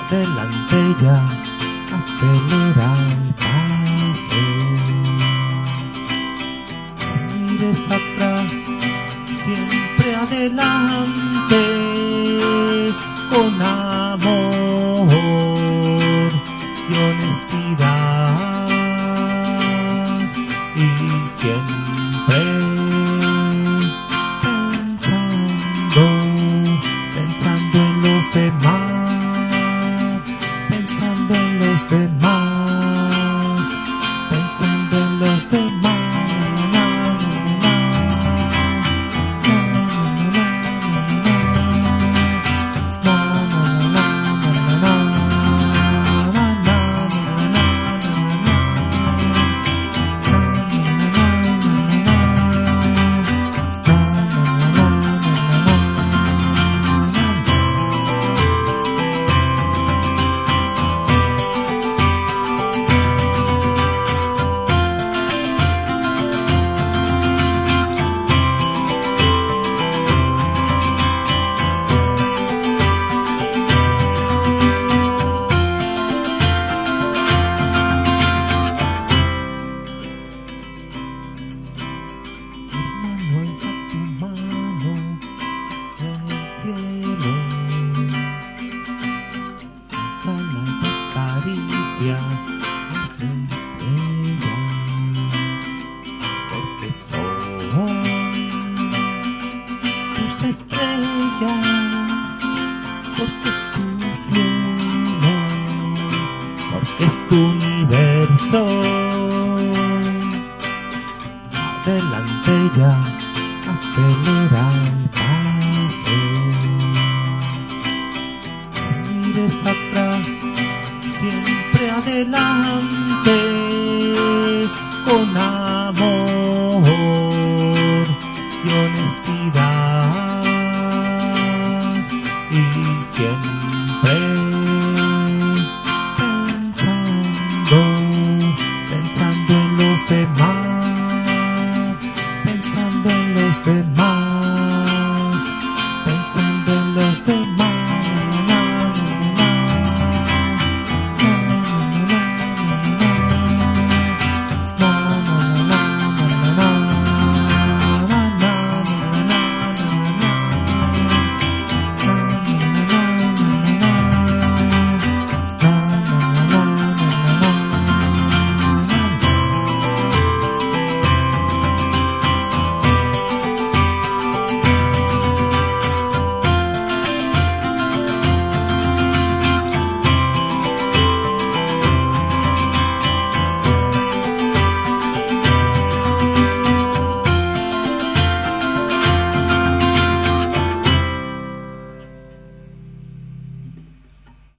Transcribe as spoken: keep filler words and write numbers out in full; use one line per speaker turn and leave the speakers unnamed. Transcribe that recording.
adelante ya, acelera el paso. No mires atrás, siempre adelante, con amor y honestidad, y siempre pensando, pensando en los demás, pensando en los demás, pensando en los demás. Las estrellas, porque son tus estrellas, porque es tu cielo, porque es tu universo. Adelante ya, acelera el paso. No mires atrás, siempre adelante, con amor y honestidad, y siempre